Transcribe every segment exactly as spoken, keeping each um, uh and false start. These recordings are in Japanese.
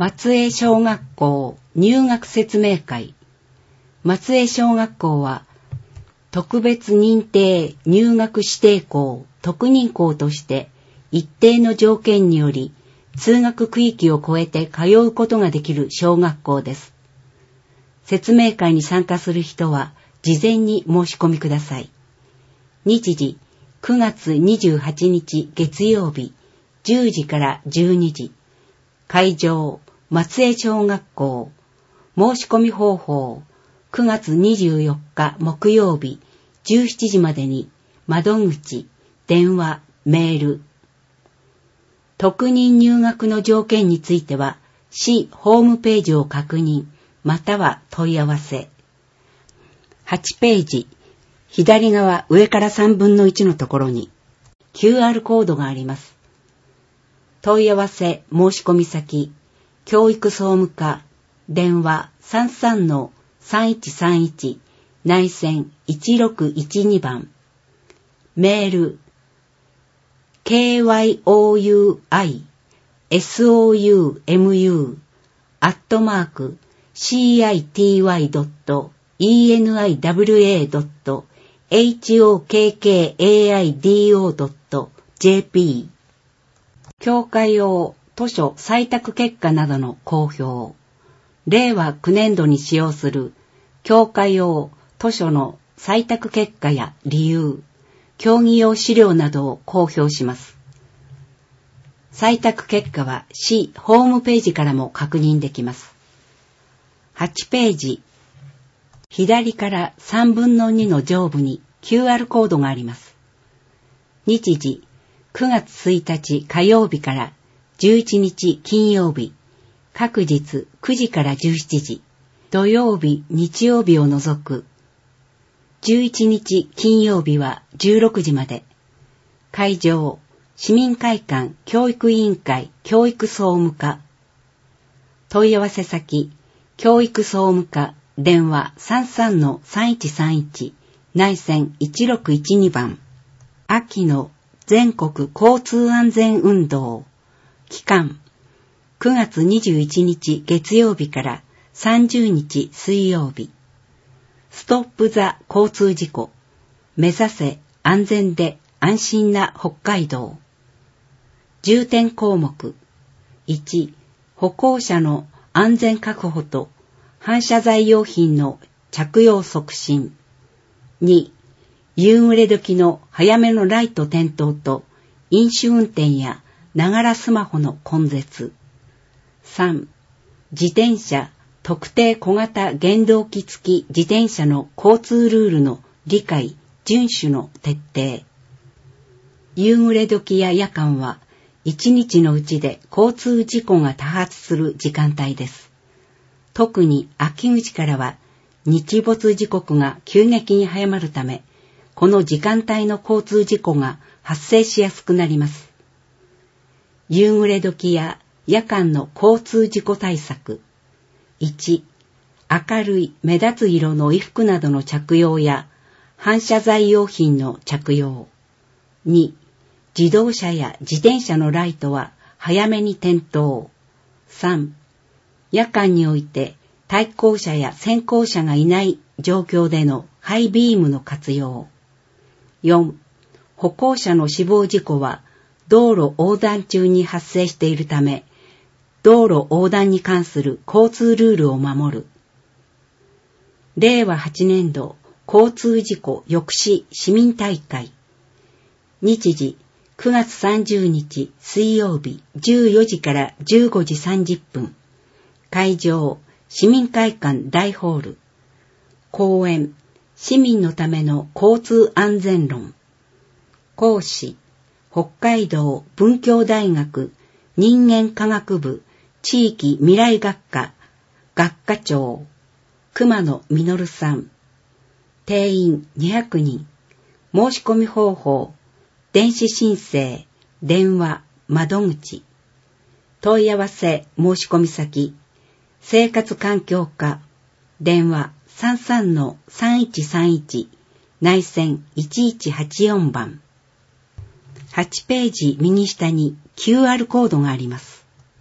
松江小学校入学説明会。松江小学校は特別認定入学指定校特認校として一定の条件により通学区域を越えて通うことができる小学校です。説明会に参加する人は事前に申し込みください。日時くがつにじゅうはちにち月曜日じゅうじからじゅうにじ。会場松江小学校。申し込み方法くがつにじゅうよっか木曜日じゅうしちじまでに窓口、電話、メール。特認入学の条件については市ホームページを確認または問い合わせ。はちページ左側上からさんぶんのいちのところに キューアール コードがあります。問い合わせ申し込み先教育総務課電話 さんさんのさんいちさんいち 内線いちろくいちにばんメール ケーワイオーユーアイエスオーユーエムユー アットマーク シーアイティーワイドットイーエヌアイダブリューエードットエイチオーケーケーエーアイディーオードットジェーピー 教科用図書採択結果などの公表。れいわきゅうねんどに使用する教科用図書の採択結果や理由、競技用資料などを公表します。採択結果は市ホームページからも確認できます。はちページ左からさんぶんのにの上部に キューアール コードがあります。日時くがつついたち火曜日からじゅういちにち金曜日、各日くじからじゅうしちじ、土曜日日曜日を除くじゅういちにち金曜日はじゅうろくじまで。会場市民会館教育委員会教育総務課。問い合わせ先教育総務課電話 さんさんのさんいちさんいち 内線いちろくいちにばん。秋の全国交通安全運動期間くがつにじゅういちにち月曜日からさんじゅうにち水曜日。ストップ・ザ・交通事故目指せ安全で安心な北海道。重点項目いち歩行者の安全確保と反射材用品の着用促進。に夕暮れ時の早めのライト点灯と飲酒運転やながらスマホの根絶。さん自転車特定小型原動機付き自転車の交通ルールの理解遵守の徹底。夕暮れ時や夜間は一日のうちで交通事故が多発する時間帯です。特に秋口からは日没時刻が急激に早まるため、この時間帯の交通事故が発生しやすくなります。夕暮れ時や夜間の交通事故対策。いち明るい目立つ色の衣服などの着用や反射材用品の着用。に自動車や自転車のライトは早めに点灯。さん夜間において対向車や先行車がいない状況でのハイビームの活用。よん歩行者の死亡事故は道路横断中に発生しているため、道路横断に関する交通ルールを守る。れいわはちねんど交通事故抑止市民大会。日時くがつさんじゅうにち水曜日じゅうよじからじゅうごじさんじゅっぷん。会場市民会館大ホール。講演市民のための交通安全論。講師北海道文教大学人間科学部地域未来学科学科長熊野実さん。定員にひゃくにん。申し込み方法電子申請電話窓口。問い合わせ申し込み先生活環境課電話 さんさんのさんいちさんいち 内線いちいちはちよんばん。はちページ右下に キューアール コードがあります。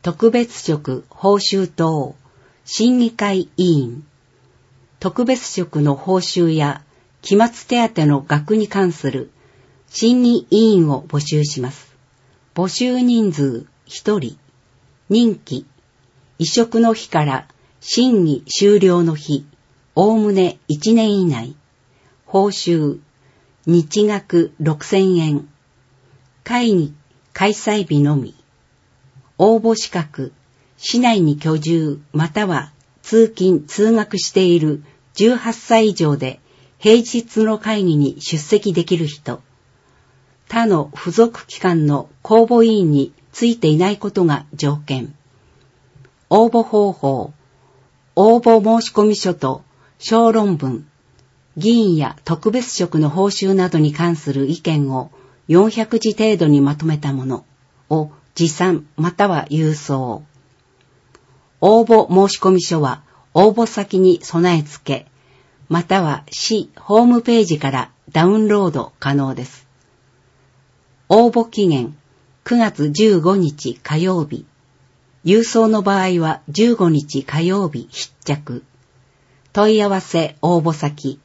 特別職報酬等審議会委員、特別職の報酬や期末手当の額に関する審議委員を募集します。募集人数ひとり、任期、委嘱の日から審議終了の日、おおむねいちねん以内、報酬、日額ろくせんえん、会議開催日のみ、応募資格、市内に居住または通勤通学しているじゅうはっさい以上で平日の会議に出席できる人、他の付属機関の公募委員についていないことが条件。応募方法、応募申込書と小論文、議員や特別職の報酬などに関する意見をよんひゃくじ程度にまとめたものを持参または郵送。応募申込書は応募先に備え付け、または市ホームページからダウンロード可能です。応募期限くがつじゅうごにち火曜日。郵送の場合はじゅうごにち火曜日必着。問い合わせ応募先。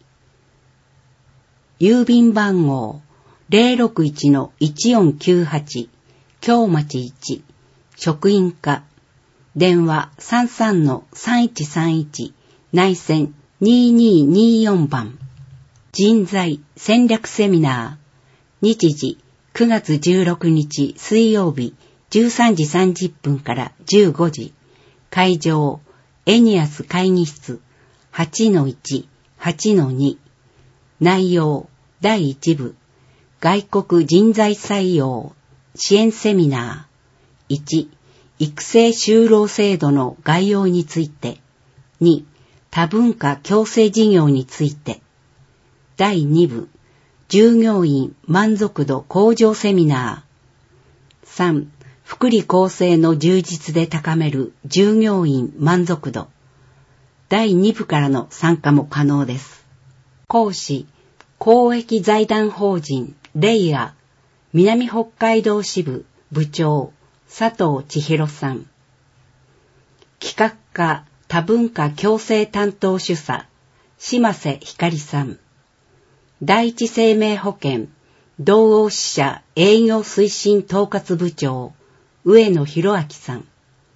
郵便番号 ゼロろくいちのいちよんきゅうはち 京町いち職員課。電話 さんさんのさんいちさんいち 内線ににによん番。人材戦略セミナー。日時くがつじゅうろくにち水曜日じゅうさんじさんじゅっぷんからじゅうごじ。会場エニアス会議室 はちのいち、はちのに。内容だいいち部外国人材採用支援セミナー。いち、育成就労制度の概要について。に、多文化共生事業について。だいに部従業員満足度向上セミナー。さん、福利厚生の充実で高める従業員満足度。だいに部からの参加も可能です。講師、公益財団法人レイア南北海道支部部長佐藤千尋さん。企画課多文化共生担当主査島瀬ひかりさん。第一生命保険同王支社営業推進統括部長上野博明さん。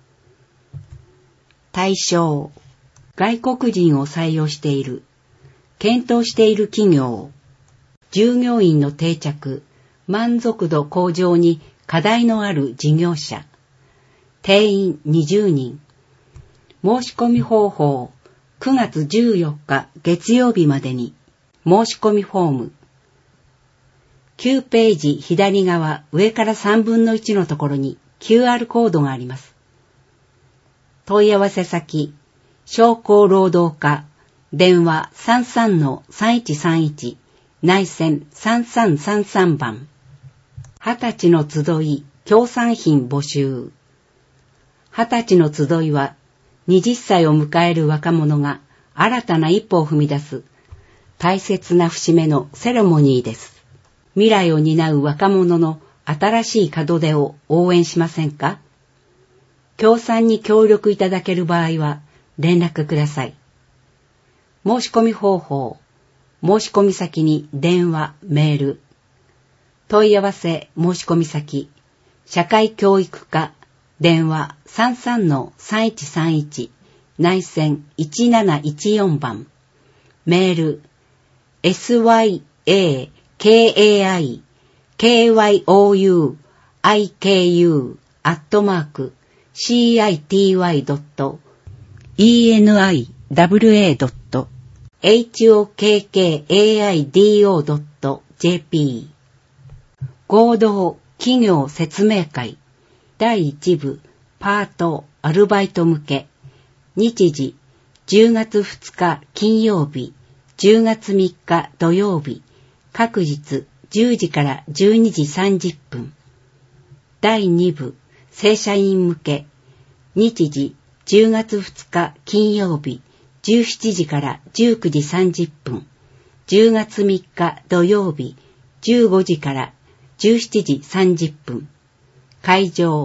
対象、外国人を採用している、検討している企業、従業員の定着、満足度向上に課題のある事業者、定員にじゅうにん。申し込み方法、くがつじゅうよっか月曜日までに、申し込みフォーム。きゅうページ左側上からさんぶんのいちのところに キューアール コードがあります。問い合わせ先、商工労働課、電話 さんさんのさんいちさんいち、内線さんさんさんさん番。二十歳の集い、協賛品募集。二十歳の集いは、はたちを迎える若者が新たな一歩を踏み出す大切な節目のセレモニーです。未来を担う若者の新しい門出を応援しませんか？協賛に協力いただける場合は連絡ください。申し込み方法、申し込み先に電話、メール。問い合わせ申し込み先、社会教育課、電話 さんさんのさんいちさんいち、内線いちなないちよん番。メール、エスワイエーケーエーアイケーワイオーユーアイケーユー アットマーク シーアイティーワイ ドット イーエヌアイダブリュエー ドット エイチオーケーケーエーアイディーオー ドット ジェーピー 合同企業説明会だいいち部パートアルバイト向け。日時じゅうがつふつか金曜日、じゅうがつみっか土曜日、各日じゅうじからじゅうにじさんじゅっぷん。だいに部正社員向け。日時じゅうがつふつか金曜日、じゅうしちじからじゅうくじさんじゅっぷん。じゅうがつみっか土曜日、じゅうごじからじゅうしちじさんじゅっぷん。会場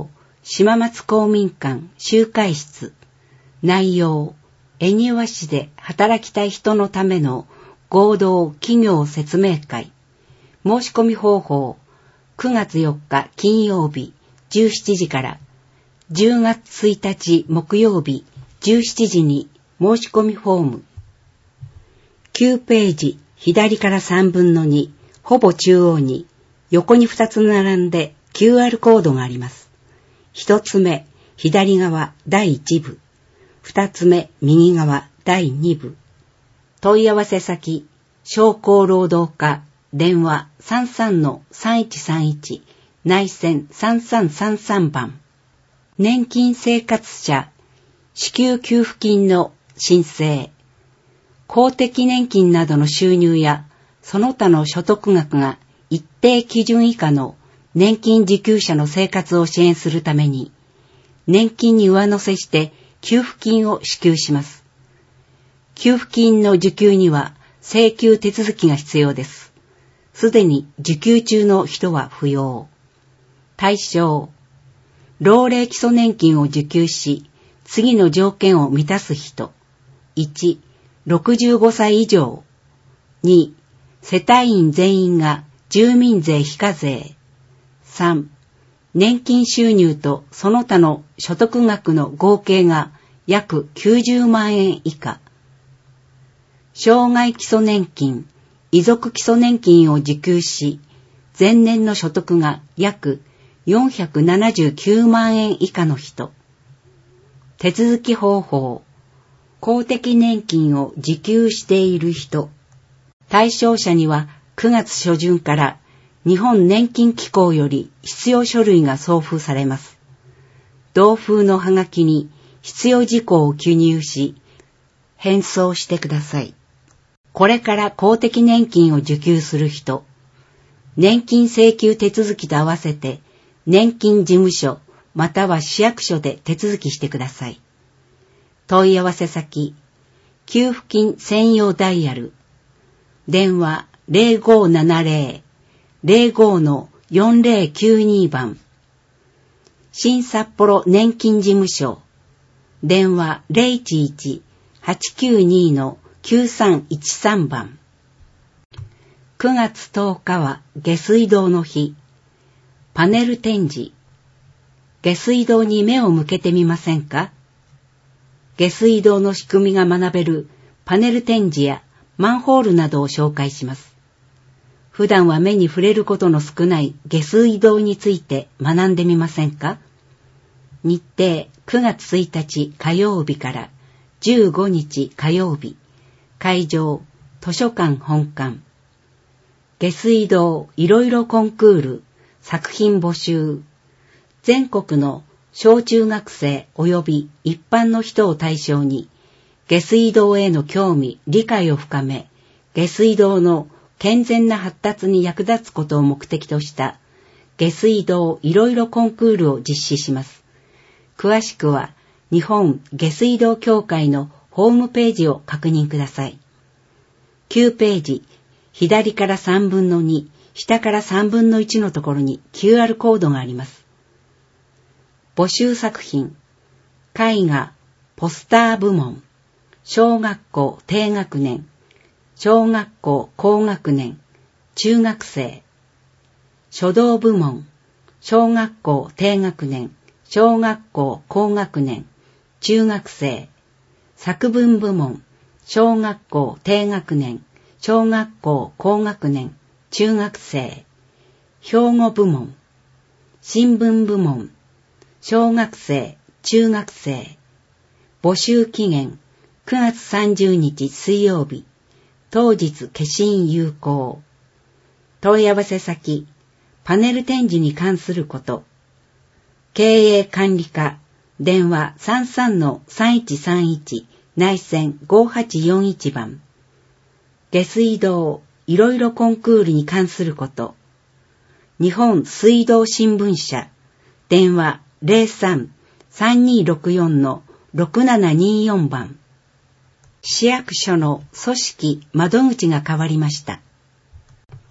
島松公民館集会室。内容、恵庭市で働きたい人のための合同企業説明会。申し込み方法、くがつよっか金曜日じゅうしちじからじゅうがつついたち木曜日じゅうしちじに申し込みフォーム。きゅうページ左からさんぶんのに、ほぼ中央に横にふたつ並んで キューアール コードがあります。ひとつめ左側だいいちぶ、ふたつめ右側だいにぶ。問い合わせ先、商工労働課、電話 さんさんのさんいちさんいち、内線さんさんさんさんばん。年金生活者支給給付金の申請。公的年金などの収入やその他の所得額が一定基準以下の年金受給者の生活を支援するために、年金に上乗せして給付金を支給します。給付金の受給には請求手続きが必要です。すでに受給中の人は不要。対象、老齢基礎年金を受給し、次の条件を満たす人。いち、ろくじゅうごさい以上。に、世帯員全員が住民税非課税。さん、年金収入とその他の所得額の合計が約きゅうじゅうまんえん以下。障害基礎年金、遺族基礎年金を受給し、前年の所得が約よんひゃくななじゅうきゅうまんえん以下の人。手続き方法、公的年金を受給している人。対象者にはくがつしょじゅんから日本年金機構より必要書類が送付されます。同封のハガキに必要事項を記入し、返送してください。これから公的年金を受給する人、年金請求手続きと合わせて年金事務所または市役所で手続きしてください。問い合わせ先、給付金専用ダイヤル、電話 ゼロごななゼロ ゼロごのよんゼロきゅうに 番、新札幌年金事務所、電話 ゼロいちいち はちきゅうにのきゅうさんいちさん 番。くがつとおかは下水道の日。パネル展示。下水道に目を向けてみませんか？下水道の仕組みが学べるパネル展示やマンホールなどを紹介します。普段は目に触れることの少ない下水道について学んでみませんか？日程くがつついたち火曜日からじゅうごにち火曜日。会場図書館本館。下水道いろいろコンクール作品募集。全国の小中学生及び一般の人を対象に下水道への興味理解を深め、下水道の健全な発達に役立つことを目的とした下水道いろいろコンクールを実施します。詳しくは日本下水道協会のホームページを確認ください。きゅうページ、左からさんぶんのに、下からさんぶんのいちのところに キューアール コードがあります。募集作品、絵画、ポスター部門、小学校低学年、小学校高学年、中学生、書道部門、小学校低学年、小学校高学年、中学生、作文部門、小学校低学年、小学校高学年、中学生、標語部門、新聞部門、小学生、中学生、募集期限、くがつさんじゅうにち水曜日、当日消印有効。問い合わせ先、パネル展示に関すること、経営管理課、電話 さんさんのさんいちさんいち 内線ごはちよんいち 番。下水道いろいろコンクールに関すること。日本水道新聞社。電話 ゼロさん さんにろくよんのろくななによん 番。市役所の組織窓口が変わりました。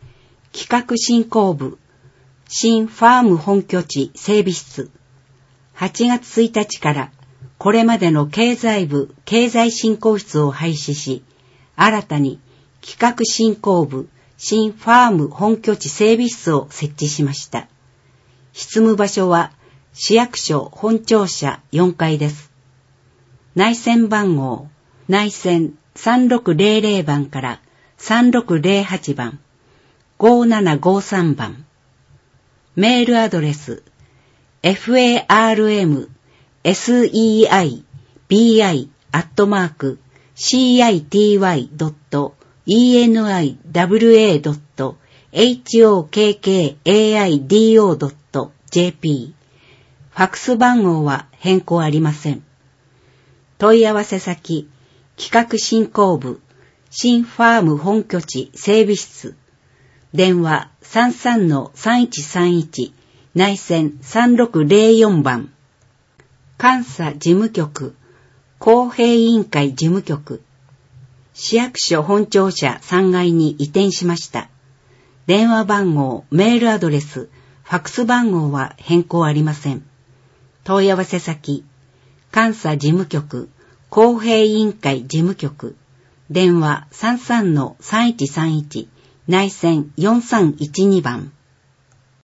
企画振興部。新ファーム本拠地整備室。 はちがつついたちからこれまでの経済部経済振興室を廃止し、新たに企画振興部新ファーム本拠地整備室を設置しました。執務場所は市役所本庁舎よんかいです。内線番号、内線さんろくぜろぜろばんからさんろくぜろはちばん、ごななごさんばん。メールアドレス、ファームセイビーアイ アットマーク シーアイティーワイ ドット イーエヌアイダブリューエー ドット エイチオーケーケーエーアイディーオー ドット ジェーピー。ファックス番号は変更ありません。問い合わせ先、企画振興部新ファーム本拠地整備室。電話 さんさんのさんいちさんいち 内線さんろくぜろよんばん。監査事務局公平委員会事務局。市役所本庁舎さんがいに移転しました。電話番号、メールアドレス、ファックス番号は変更ありません。問い合わせ先、監査事務局公平委員会事務局。電話 さんさんのさんいちさんいち 内線よんさんいちにばん。